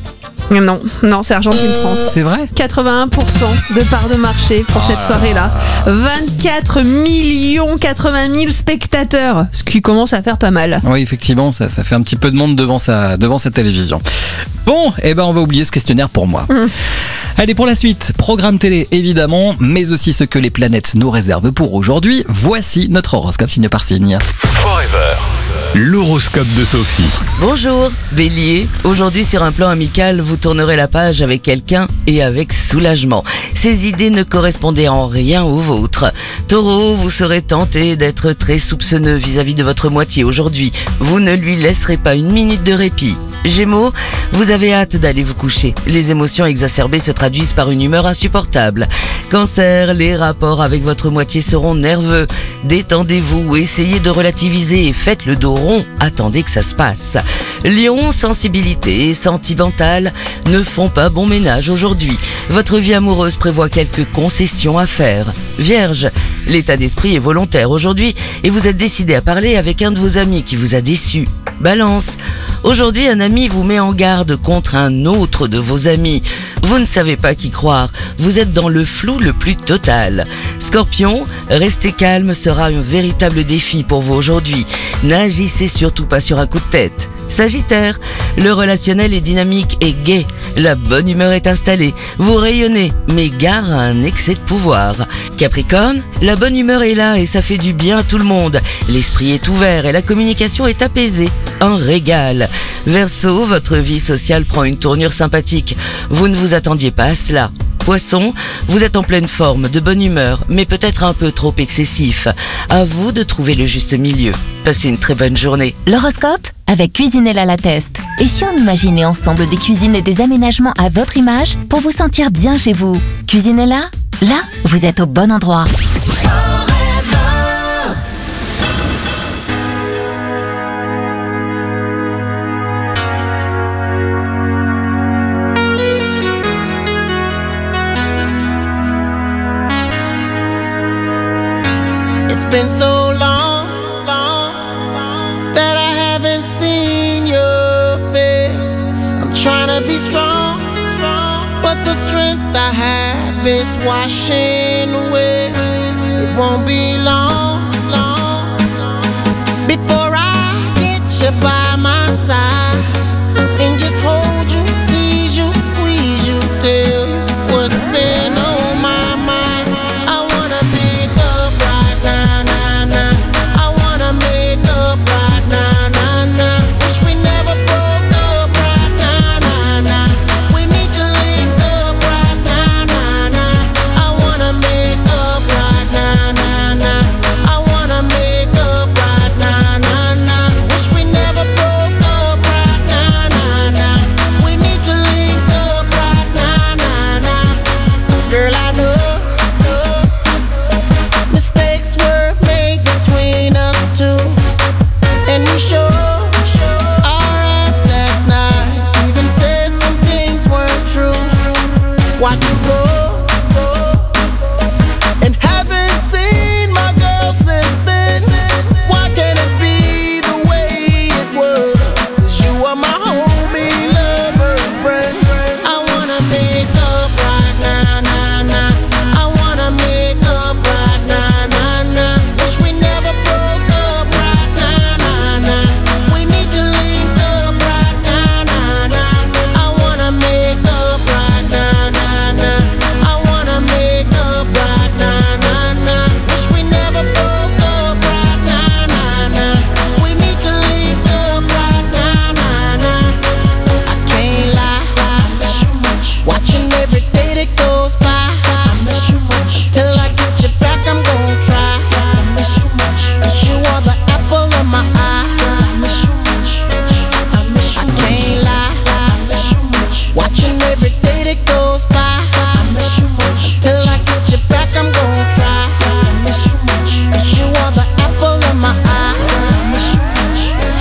Speaker 11: Non, non, c'est Argentine-France.
Speaker 1: C'est vrai ?
Speaker 11: quatre-vingt-un pour cent de part de marché pour oh cette soirée-là. vingt-quatre millions quatre-vingt mille spectateurs, ce qui commence à faire pas mal.
Speaker 1: Oui, effectivement, ça, ça fait un petit peu de monde devant sa, devant sa télévision. Bon, eh ben on va oublier ce questionnaire pour moi. Mmh. Allez, pour la suite, programme télé évidemment, mais aussi ce que les planètes nous réservent pour aujourd'hui. Voici notre horoscope signe par signe.
Speaker 4: Forever. L'horoscope de Sophie.
Speaker 13: Bonjour, Bélier. Aujourd'hui, sur un plan amical, vous tournerez la page avec quelqu'un et avec soulagement. Ces idées ne correspondaient en rien aux vôtres. Taureau, vous serez tenté d'être très soupçonneux vis-à-vis de votre moitié aujourd'hui. Vous ne lui laisserez pas une minute de répit. Gémeaux, vous avez hâte d'aller vous coucher. Les émotions exacerbées se traduisent par une humeur insupportable. Cancer, les rapports avec votre moitié seront nerveux. Détendez-vous, essayez de relativiser et faites le dos rond. Attendez que ça se passe. Lion, sensibilité et sentimentale ne font pas bon ménage aujourd'hui. Votre vie amoureuse prévoit quelques concessions à faire. Vierge, l'état d'esprit est volontaire aujourd'hui et vous êtes décidé à parler avec un de vos amis qui vous a déçu. Balance, aujourd'hui un ami vous met en garde contre un autre de vos amis. Vous ne savez pas qui croire, vous êtes dans le flou le plus total. Scorpion, rester calme sera un véritable défi pour vous aujourd'hui. N'agissez surtout pas sur un coup de tête. Sagittaire, le relationnel est dynamique et gai. La bonne humeur est installée. Vous rayonnez, mais gare à un excès de pouvoir. Capricorne, la bonne humeur est là et ça fait du bien à tout le monde. L'esprit est ouvert et la communication est apaisée. Un régal. Verseau, votre vie sociale prend une tournure sympathique. Vous ne vous attendiez pas à cela. Poisson, vous êtes en pleine forme, de bonne humeur, mais peut-être un peu trop excessif. À vous de trouver le juste milieu. Passez une très bonne journée.
Speaker 15: L'horoscope avec Cuisinella La Teste. Et si on imaginait ensemble des cuisines et des aménagements à votre image pour vous sentir bien chez vous ? Cuisinella, là, vous êtes au bon endroit.
Speaker 8: It's been so long, long, long that I haven't seen your face. I'm trying to be strong, strong, but the strength I have is washing away. It won't be long, long before I get you by my side and just hold you, tease you, squeeze you, tell you what's been on my mind. I wanna make up right now, now, now. I wanna make up right now, now, now. Wish we never broke up right now, now, now. We need to link up right now, now, now. I wanna make up right now, now, now. I wanna make up right now, now, now. Wish we never broke up right now, now, now. We need to link up right now, now, now. Girl, I know, know mistakes were made between us two, and we sure our ass that night. Even said some things weren't true. Watch you go, and haven't seen my girl since then. Why can't it be the way it was? 'Cause you are my homie, lover, and friend. I wanna make up right now, now, now. I wanna make up right now, now, now. Wish we never broke up right now, now, now. We need to link up right now, now, now. I wanna make up right now, now, now. I wanna make up right now, now, now. Wish we never broke up right now, now, now. We need to link up right now, now, now. I can't lie, I miss you much. Watching every day that goes by, I miss you much. Till I get you back, I'm gon' try. Yes, I miss you much. 'Cause you are the apple of my eye. Girl, I miss you much. I miss you much. I can't lie, I miss you much. Watching every day that goes by, I miss you much. Till I get you back, I'm gon' try. Yes, I miss you much. 'Cause you are the apple of my eye. Girl, I miss you much.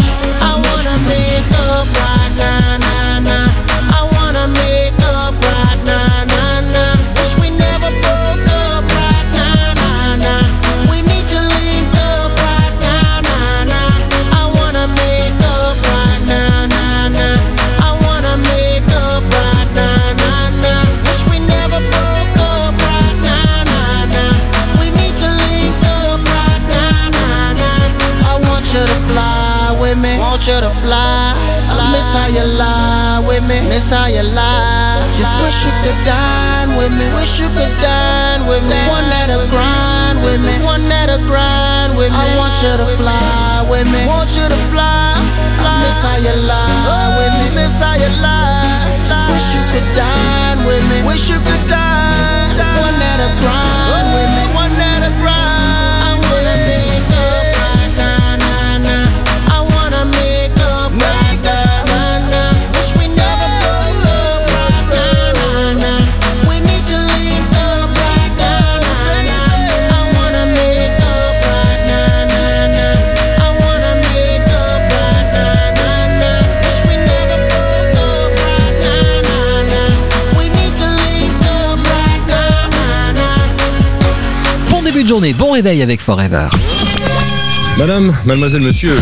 Speaker 8: I wanna make up right now, now, now. I wanna make up right now, now, now. Wish we never broke up right now, now, now. We need to link up right now, now, now. I wanna make up right now, now, now. I wanna make up right now, now, now. Wish we never broke up right now, now, now. We need to link up right now, now, now. I want you to fly with me, want you to fly. I miss how you lie with me, miss how you lie. Just wish you could dine with me, wish you could dine with me. One that'll grind with me, one that'll grind with me. I want you to fly with me, want you to fly. I miss how you lie with me, miss how you lie. Just wish you could dine with me, wish you could dine. One that'll grind with me, one that'll grind. I wanna make up right now, now, now. I wanna make up right now, now, now. Wish we never broke up right now, now, now. We need to link up right now, now, now. I wanna make up right now, now, now. I wanna make up right now, now, now. Wish we never broke up right now, now, now. We need to link up right now, now, now.
Speaker 1: Bon début de journée, bon réveil avec Forever.
Speaker 5: Madame, mademoiselle, monsieur.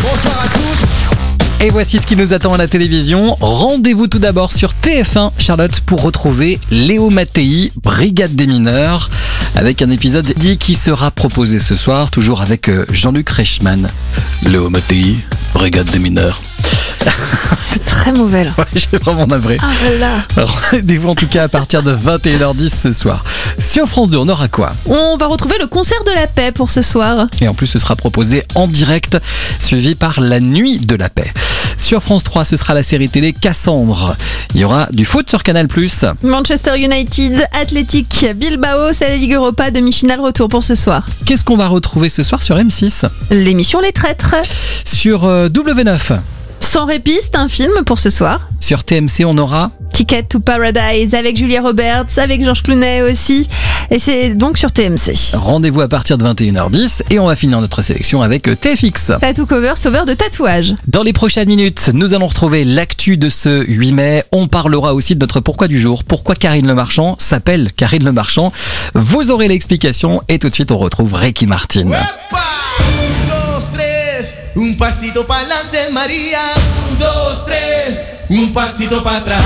Speaker 1: Et voici ce qui nous attend à la télévision. Rendez-vous tout d'abord sur T F un, Charlotte, pour retrouver Léo Mattei, Brigade des mineurs, avec un épisode dit qui sera proposé ce soir, toujours avec Jean-Luc Reichmann. Léo Mattei, Brigade des mineurs.
Speaker 11: C'est très mauvais là.
Speaker 1: Ouais, j'ai vraiment navré.
Speaker 11: Ah voilà.
Speaker 1: Rendez-vous en tout cas à partir de vingt et une heures dix ce soir. Sur France deux, on aura quoi?
Speaker 11: On va retrouver le concert de la paix pour ce soir.
Speaker 1: Et en plus, ce sera proposé en direct, suivi par la nuit de la paix. Sur France trois, ce sera la série télé Cassandre. Il y aura du foot sur Canal plus.
Speaker 11: Manchester United, Athletic Bilbao, c'est la Ligue Europa, demi-finale retour pour ce soir.
Speaker 1: Qu'est-ce qu'on va retrouver ce soir sur M six?
Speaker 11: L'émission Les Traîtres.
Speaker 1: Sur euh, W neuf.
Speaker 11: Sans répit, c'est un film pour ce soir.
Speaker 1: Sur T M C, on aura
Speaker 11: Ticket to Paradise avec Julia Roberts, avec Georges Clooney aussi. Et c'est donc sur T M C.
Speaker 1: Rendez-vous à partir de vingt et une heures dix et on va finir notre sélection avec T F X.
Speaker 11: Tattoo Cover, sauveur de tatouages.
Speaker 1: Dans les prochaines minutes, nous allons retrouver l'actu de ce huit mai. On parlera aussi de notre pourquoi du jour. Pourquoi Karine Le Marchand s'appelle Karine Le Marchand. Vous aurez l'explication et tout de suite on retrouve Ricky Martin.
Speaker 8: Un pasito pa'lante, María. Un, dos, tres. Un pasito para atrás.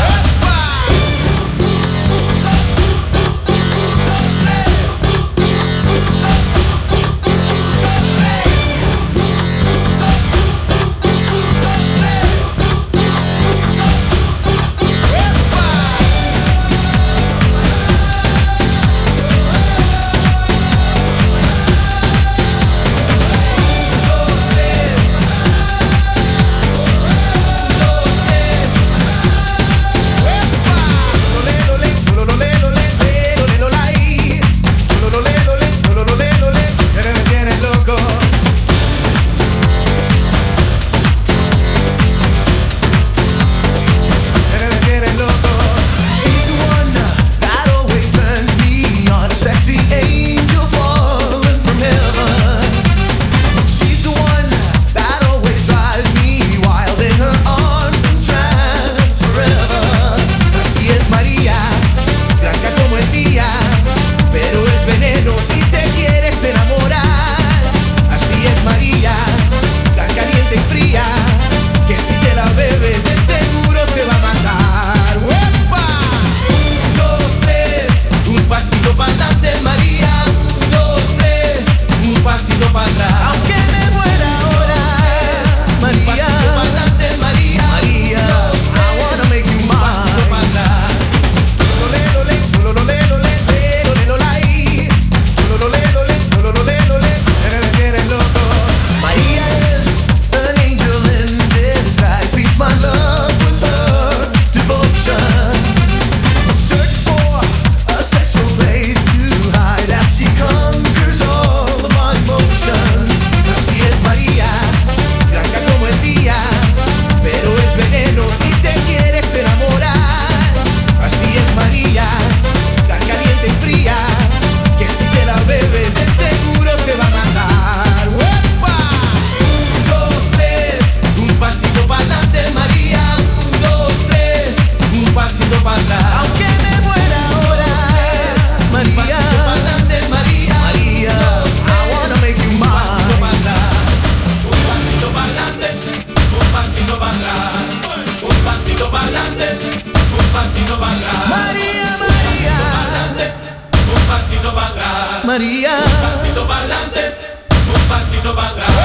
Speaker 8: pa'lante, un pasito para atrás. María, María, un pasito para atrás. María, un pasito pa'lante, un pasito para atrás.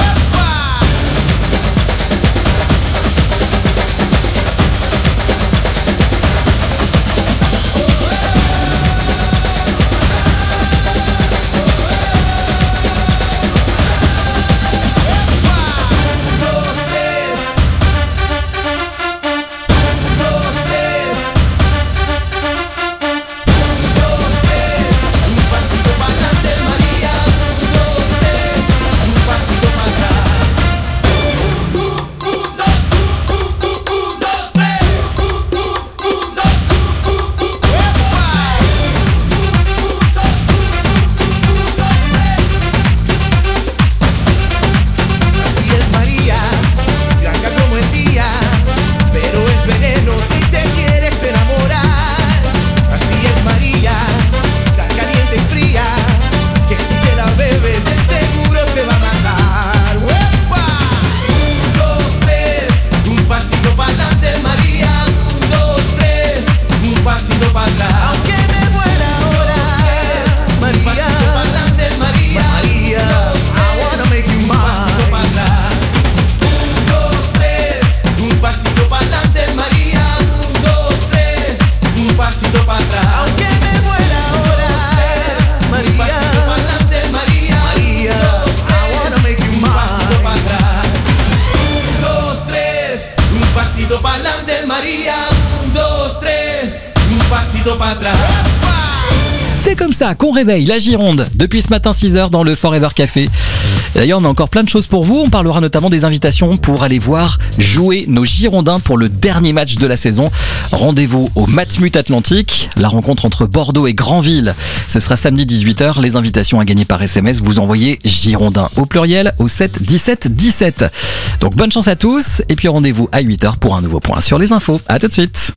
Speaker 1: C'est comme ça qu'on réveille la Gironde depuis ce matin six heures dans le Forever Café. D'ailleurs, on a encore plein de choses pour vous. On parlera notamment des invitations pour aller voir jouer nos Girondins pour le dernier match de la saison. Rendez-vous au Matmut Atlantique, la rencontre entre Bordeaux et Granville. Ce sera samedi dix-huit heures. Les invitations à gagner par S M S, vous envoyez Girondins au pluriel au sept dix-sept dix-sept. Donc bonne chance à tous et puis rendez-vous à huit heures pour un nouveau point sur les infos. À tout de suite.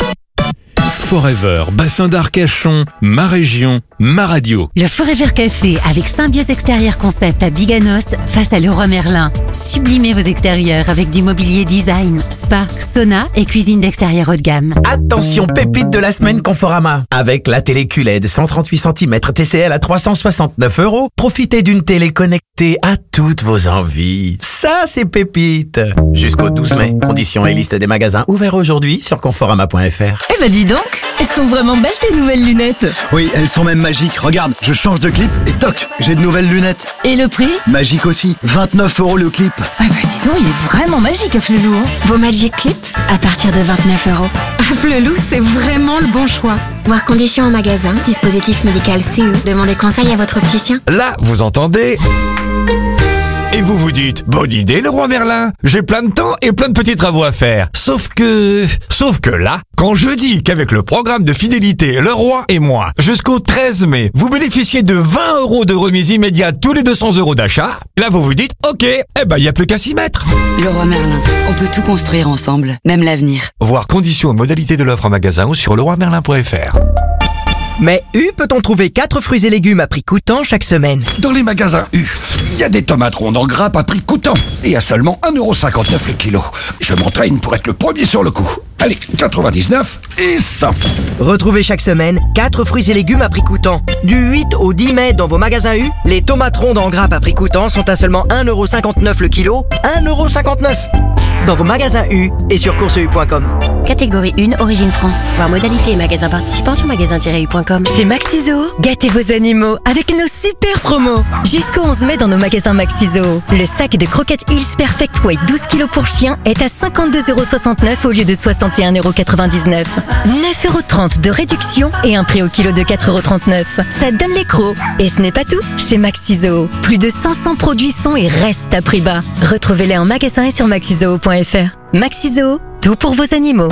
Speaker 4: Forever, Bassin d'Arcachon, ma région, ma radio.
Speaker 22: Le Forever Café avec Symbiose Extérieur Concept à Biganos face à Leroy Merlin. Sublimez vos extérieurs avec du mobilier design, spa, sauna et cuisine d'extérieur haut de gamme.
Speaker 2: Attention, pépite de la semaine Conforama. Avec la télé Q L E D cent trente-huit centimètres T C L à trois cent soixante-neuf euros, profitez d'une télé connectée à toutes vos envies. Ça, c'est pépite. Jusqu'au douze mai. Conditions et liste des magasins ouverts aujourd'hui sur conforama point f r.
Speaker 14: Eh bah dis donc, elles sont vraiment belles tes nouvelles lunettes.
Speaker 16: Oui, elles sont même magiques. Regarde, je change de clip et toc, j'ai de nouvelles lunettes.
Speaker 14: Et le prix?
Speaker 16: Magique aussi, vingt-neuf euros le clip.
Speaker 14: Ah bah dis donc, il est vraiment magique Afflelou. Hein.
Speaker 12: Vos Magic Clips à partir de vingt-neuf euros. Afflelou, c'est vraiment le bon choix. Voir conditions en magasin, dispositif médical C E. Demandez conseil à votre opticien.
Speaker 17: Là, vous entendez? Et vous vous dites, bonne idée le roi Merlin, j'ai plein de temps et plein de petits travaux à faire. Sauf que... Sauf que là, quand je dis qu'avec le programme de fidélité Le Roi et moi, jusqu'au treize mai, vous bénéficiez de vingt euros de remise immédiate tous les deux cents euros d'achat, là vous vous dites, ok, eh ben y a plus qu'à s'y mettre.
Speaker 18: Le Roi Merlin, on peut tout construire ensemble, même l'avenir.
Speaker 17: Voir conditions et modalités de l'offre en magasin ou sur leroy merlin point f r.
Speaker 2: Mais U peut-on trouver quatre fruits et légumes à prix coûtant chaque semaine?
Speaker 19: Dans les magasins U, il y a des tomates rondes en grappe à prix coûtant et à seulement un euro cinquante-neuf le kilo. Je m'entraîne pour être le premier sur le coup. Allez, quatre-vingt-dix-neuf et cent.
Speaker 2: Retrouvez chaque semaine quatre fruits et légumes à prix coûtant. Du huit au dix mai dans vos magasins U, les tomates rondes en grappe à prix coûtant sont à seulement un euro cinquante-neuf le kilo. un euro cinquante-neuf dans vos magasins U et sur course u point com.
Speaker 12: Catégorie un, Origine France. Voir modalité et magasin participant sur magasin tiret u point com.
Speaker 14: Chez Maxiso, gâtez vos animaux avec nos super promos. Jusqu'au onze mai dans nos magasins Maxiso. Le sac de croquettes Hills Perfect Weight douze kilos pour chien est à cinquante-deux euros soixante-neuf au lieu de soixante et un euros quatre-vingt-dix-neuf. neuf euros trente de réduction et un prix au kilo de quatre euros trente-neuf. Ça donne les crocs. Et ce n'est pas tout. Chez Maxiso, plus de cinq cents produits sont et restent à prix bas. Retrouvez-les en magasin et sur maxiso point f r. Maxiso, tout pour vos animaux.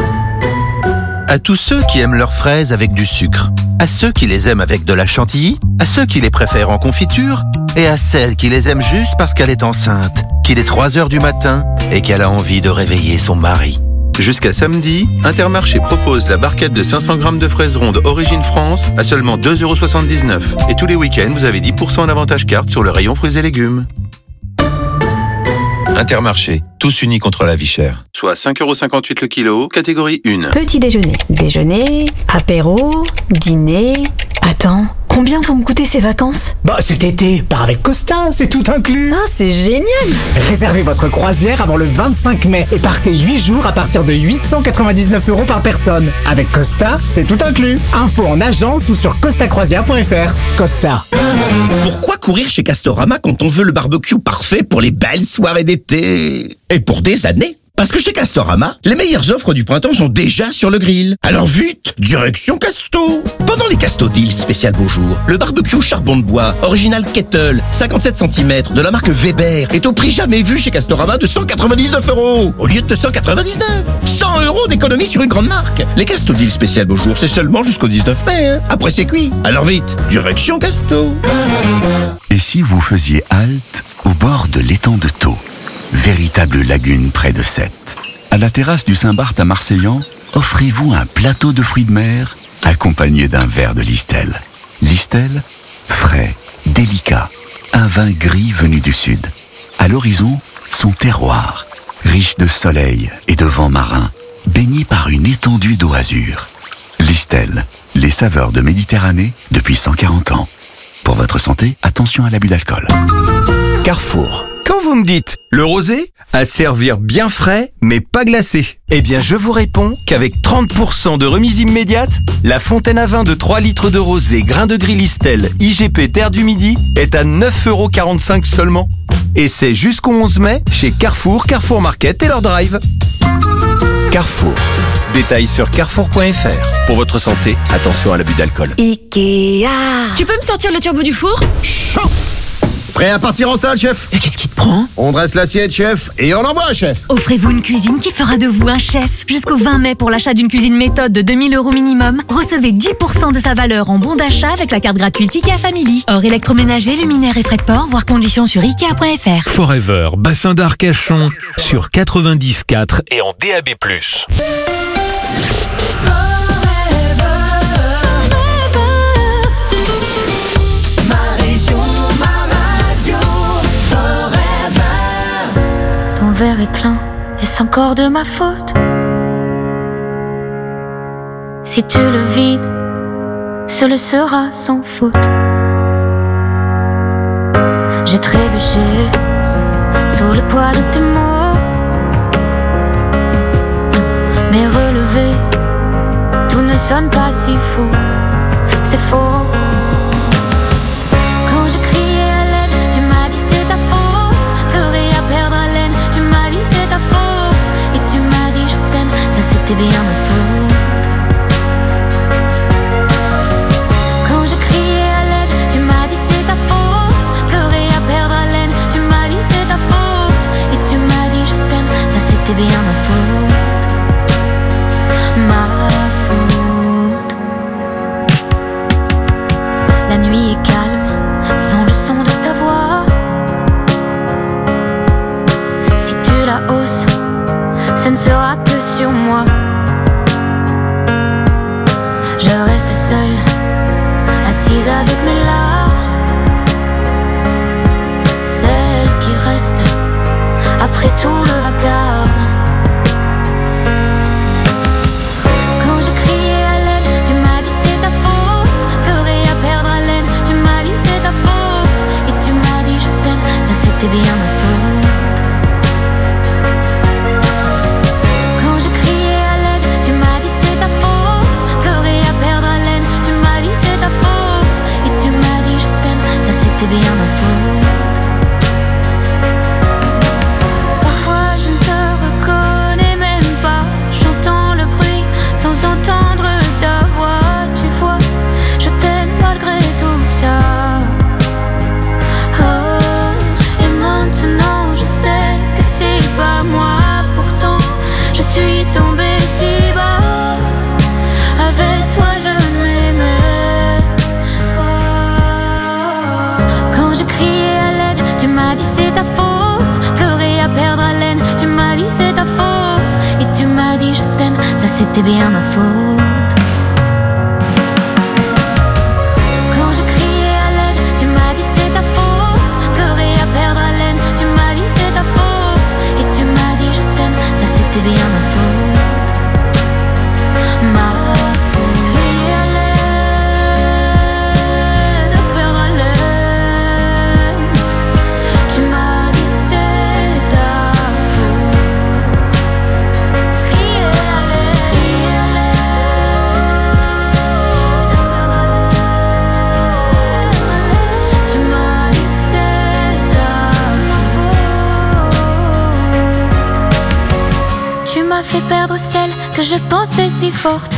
Speaker 24: À tous ceux qui aiment leurs fraises avec du sucre, à ceux qui les aiment avec de la chantilly, à ceux qui les préfèrent en confiture, et à celle qui les aime juste parce qu'elle est enceinte, qu'il est trois heures du matin et qu'elle a envie de réveiller son mari. Jusqu'à samedi, Intermarché propose la barquette de cinq cents grammes de fraises rondes Origine France à seulement deux euros soixante-dix-neuf. Et tous les week-ends, vous avez dix pour cent en avantage carte sur le rayon fruits et légumes. Intermarché, tous unis contre la vie chère. Soit cinq euros cinquante-huit le kilo, catégorie un.
Speaker 14: Petit déjeuner, déjeuner, apéro, dîner... Attends, combien vont me coûter ces vacances?
Speaker 3: Bah cet été, pars avec Costa, c'est tout inclus.
Speaker 14: Ah, c'est génial.
Speaker 3: Réservez votre croisière avant le vingt-cinq mai et partez huit jours à partir de huit cent quatre-vingt-dix-neuf euros par personne. Avec Costa, c'est tout inclus. Info en agence ou sur costa croisière point f r. Costa.
Speaker 2: Pourquoi courir chez Castorama quand on veut le barbecue parfait pour les belles soirées d'été? Et pour des années? Parce que chez Castorama, les meilleures offres du printemps sont déjà sur le grill. Alors vite, direction Casto. Pendant les Casto Deals spécial beau jour, le barbecue charbon de bois, original Kettle, cinquante-sept centimètres, de la marque Weber, est au prix jamais vu chez Castorama de cent quatre-vingt-dix-neuf euros, au lieu de deux cent quatre-vingt-dix-neuf. cent euros d'économie sur une grande marque. Les Casto Deals spécial beau jour, c'est seulement jusqu'au dix-neuf mai. Hein. Après c'est cuit. Alors vite, direction Casto.
Speaker 20: Et si vous faisiez halte au bord de l'étang de Thau, véritable lagune près de Sète. À la terrasse du Saint-Barth à Marseillan, offrez-vous un plateau de fruits de mer accompagné d'un verre de Listel. Listel, frais, délicat, un vin gris venu du sud. À l'horizon, son terroir, riche de soleil et de vent marin, baigné par une étendue d'eau azur. Listel, les saveurs de Méditerranée depuis cent quarante ans. Pour votre santé, attention à l'abus d'alcool.
Speaker 21: Carrefour. Quand vous me dites le rosé, à servir bien frais mais pas glacé, eh bien je vous réponds qu'avec trente pour cent de remise immédiate, la fontaine à vin de trois litres de rosé grain de gris Listel I G P Terre du Midi est à neuf euros quarante-cinq seulement. Et c'est jusqu'au onze mai chez Carrefour, Carrefour Market et leur drive. Carrefour. Détails sur carrefour point f r. Pour votre santé, attention à l'abus d'alcool.
Speaker 14: Ikea.
Speaker 23: Tu peux me sortir le turbo du four?
Speaker 16: Chaud. Prêt à partir en salle, chef?
Speaker 23: Mais qu'est-ce qui te prend?
Speaker 16: On dresse l'assiette, chef, et on envoie, chef.
Speaker 22: Offrez-vous une cuisine qui fera de vous un chef. Jusqu'au vingt mai, pour l'achat d'une cuisine méthode de deux mille euros minimum, recevez dix pour cent de sa valeur en bon d'achat avec la carte gratuite Ikea Family. Hors électroménager, luminaire et frais de port, voir conditions sur ikea point f r.
Speaker 4: Forever, bassin d'Arcachon, sur quatre-vingt-dix virgule quatre et en D A B plus.
Speaker 6: Ton verre est plein, est-ce encore de ma faute? Si tu le vides, ce le sera sans faute. J'ai trébuché sous le poids de tes mots, mais relevé, tout ne sonne pas si faux. C'est faux. Quand je criais à l'aide, tu m'as dit c'est ta faute. Pleurer à perdre haleine, tu m'as dit c'est ta faute. Et tu m'as dit je t'aime, ça c'était bien ma faute. Quand je criais à l'aide, tu m'as dit c'est ta faute. Pleurer à perdre haleine, tu m'as dit c'est ta faute. Et tu m'as dit je t'aime, ça c'était bien ma faute. Ma faute. La nuit est calme, sans le son de ta voix. Si tu la hausses, ce ne sera que sur moi. Je reste seule, assise avec mes larmes. Celle qui reste après tout le vacarme. Quand je criais à l'aide, tu m'as dit c'est ta faute. Pleurer à perdre haleine, tu m'as dit c'est ta faute. Et tu m'as dit je t'aime, ça c'était bien ma faute. Quand je criais à l'aide, tu m'as dit c'est ta faute. Pleurer à perdre haleine, tu m'as dit c'est ta faute. Et tu m'as dit je t'aime, ça c'était bien ma faute. Parfois je ne te reconnais même pas. J'entends le bruit sans entendre ta voix. Tu vois, je t'aime malgré tout ça. Oh, et maintenant je sais que c'est pas moi. Pourtant je suis tombée si bas. Avec toi je ne m'aimais pas. Quand je criais à l'aide, tu m'as dit c'est ta faute. Pleurer à perdre haleine, tu m'as dit c'est ta faute. Et tu m'as dit je t'aime, ça c'était bien ma faute. Quand je criais à l'aide, tu m'as dit c'est ta faute. Pleurer à perdre haleine, tu m'as dit c'est ta faute. fait perdre celle que je pensais si forte.